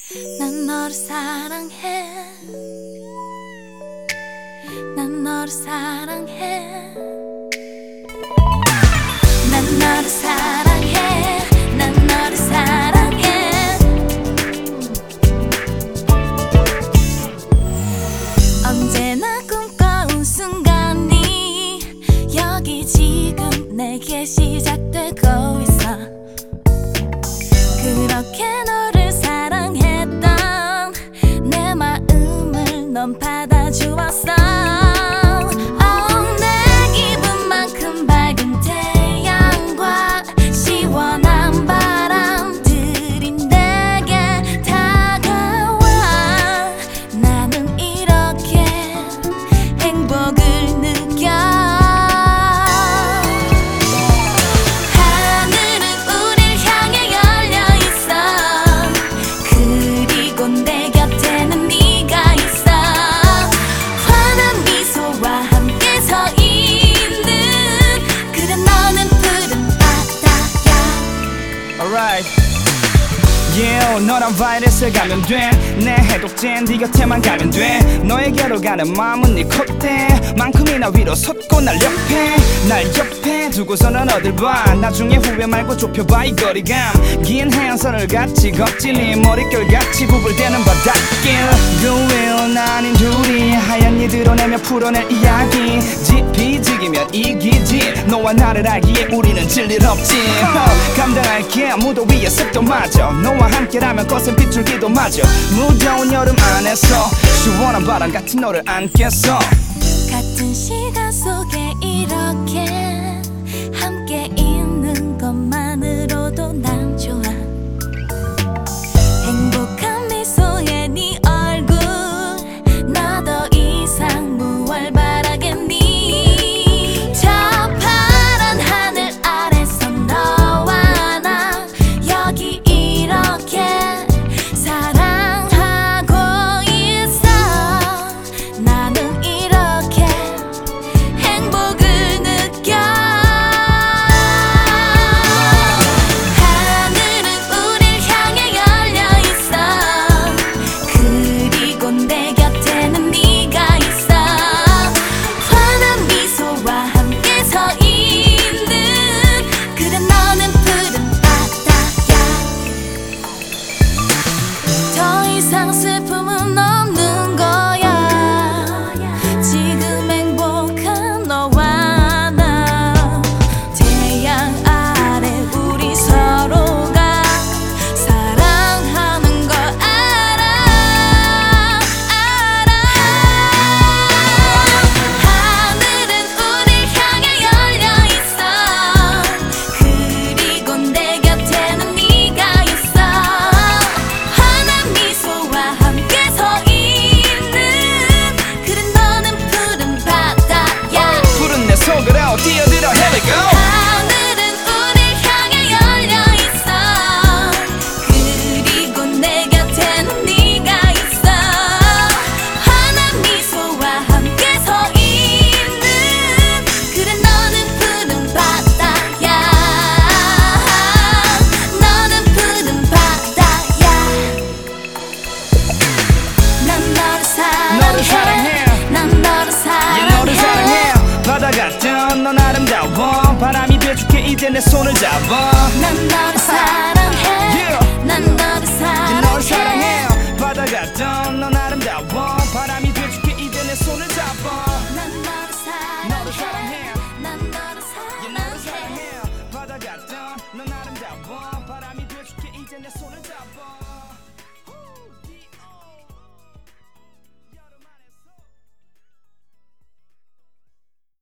난 너를 사랑해. 난 너를 사랑해. 난 너를 사랑해. 난 너를 사랑해. 언제나 꿈꿔온 순간이 여기 지금 내게 시작되고 있어. 그렇게 너를 사랑했던 내 마음을 넌 받아주었어. 내 기분만큼 밝은 태양과 시원한 바람들이 내게 다가와. 나는 이렇게 행복을 느껴. Yeah, 너란 바이러스 가면 돼. 내 해독제는 네 곁에만 가면 돼. 너에게로 가는 마음은 네 콧대만큼이나 위로 솟고 날 옆에 두고서는 어딜 봐. 나중에 후회 말고 좁혀봐 이 거리감. 긴 해안선을 같이 걷지. 네 머릿결 같이 구불대는 바닷길. 그 외운 아닌 둘이 하얀 이 드러내며 풀어낼 이야기. 비지기면 이기지. 너와 나를 알기에 우리는 질릴 없지. 감당할게 무더 위에 습도마저. 너와 함께라면 거센 빗줄기도 마저. 무더운 여름 안에서 시원한 바람 같은 너를 안겠어. 같은 시간 속에 이렇게 함께 있는 것만으로도 난 좋아. 행복한 미소에 네 얼굴. 나 더 이상 무얼 바라겠니. 저 파란 하늘 아래서 너와 나 여기 이렇게 사랑하고 있어. 나는 이렇게 행복을 느껴. 하늘은 우릴 향해 열려 있어. 그리고 내 곁에는 네가 있어. 환한 미소와 함께 서 있는. 그래 너는 푸른 바다야. 더 이상 슬픔은 없는 거야. 지금 행복한 너와 나. 태양 아래 우리 서로가 사랑하는 걸 알아. 하늘은 우릴 향해 열려 있어. 그리고 내 곁에는 네가 있어. 환한 미소와 함께 서 있는. 그래 너는 푸른 바다야. 푸른 내 속으로 뛰어들어 Here we go. 하늘은 우릴 향해 열려 있어. 그리고 내 곁에는 네가 있어. 환한 미소와 함께 서 있는. 그래 너는 푸른 바다야. 너는 푸른 바다야. 난 너를 사랑해. 난 너를 Yeah, 너를 사랑해. 사랑해. 바다 같은 넌 아름다워. 바람이 돼줄게 이제 내 손을 잡아. 난 너를